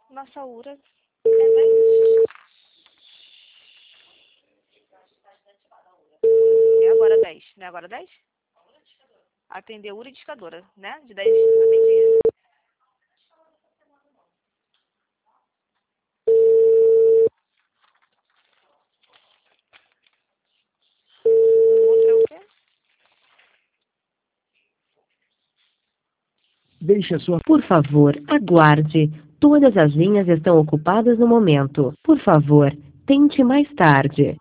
Nossa URA é 10. É agora 10. Não é agora 10? Atender URA e discadora, né? De 10 a meio-dia. O outro é o quê? Deixe a sua... Por favor, aguarde. Todas as linhas estão ocupadas no momento. Por favor, tente mais tarde.